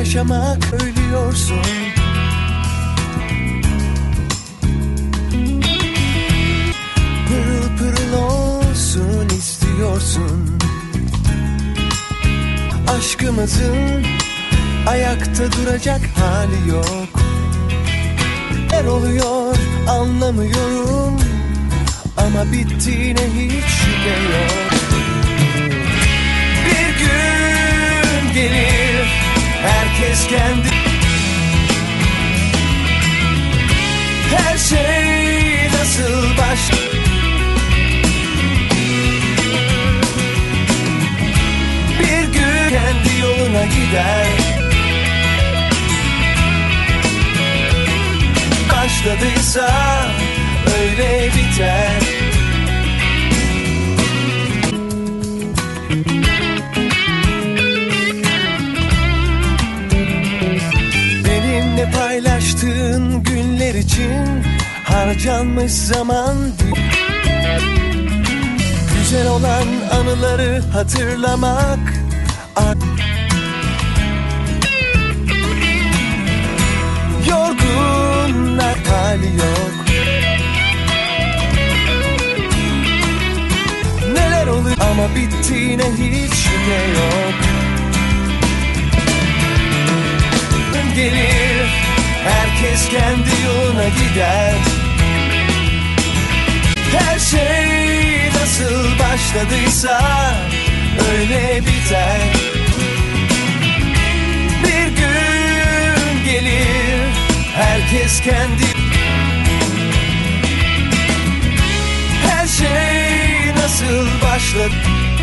yaşamak ölüyorsun. Pırıl pırıl olsun istiyorsun. Aşkımızın ayakta duracak hali yok. Neler oluyor anlamıyorum, ama bittiğine hiç şüphe yok. Bir gün gelir, herkes kendi. Her şey nasıl başlar? Bir gün kendi yoluna gider. Başladıysa öyle biter. Benimle paylaştığın günler için harcanmış zaman değil. Güzel olan anıları hatırlamak yorgunlar hali yok. Neler olur ama bittiğine hiç şüphe yok. Gelir, herkes kendi yoluna gider. Her şey nasıl başladıysa öyle biter. Bir gün gelir, herkes kendi. Her şey nasıl başladı?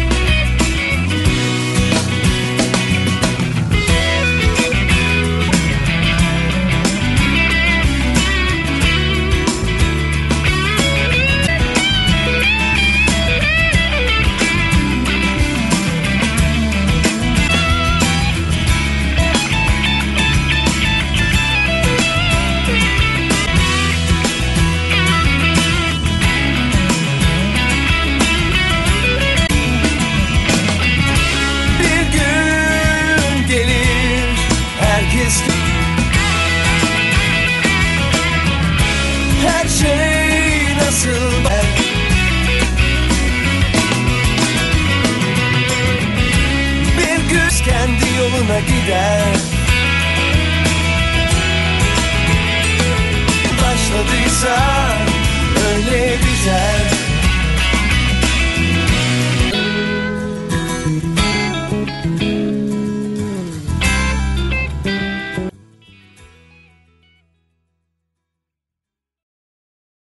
Her şey nasıl bir gün kendi yoluna gider.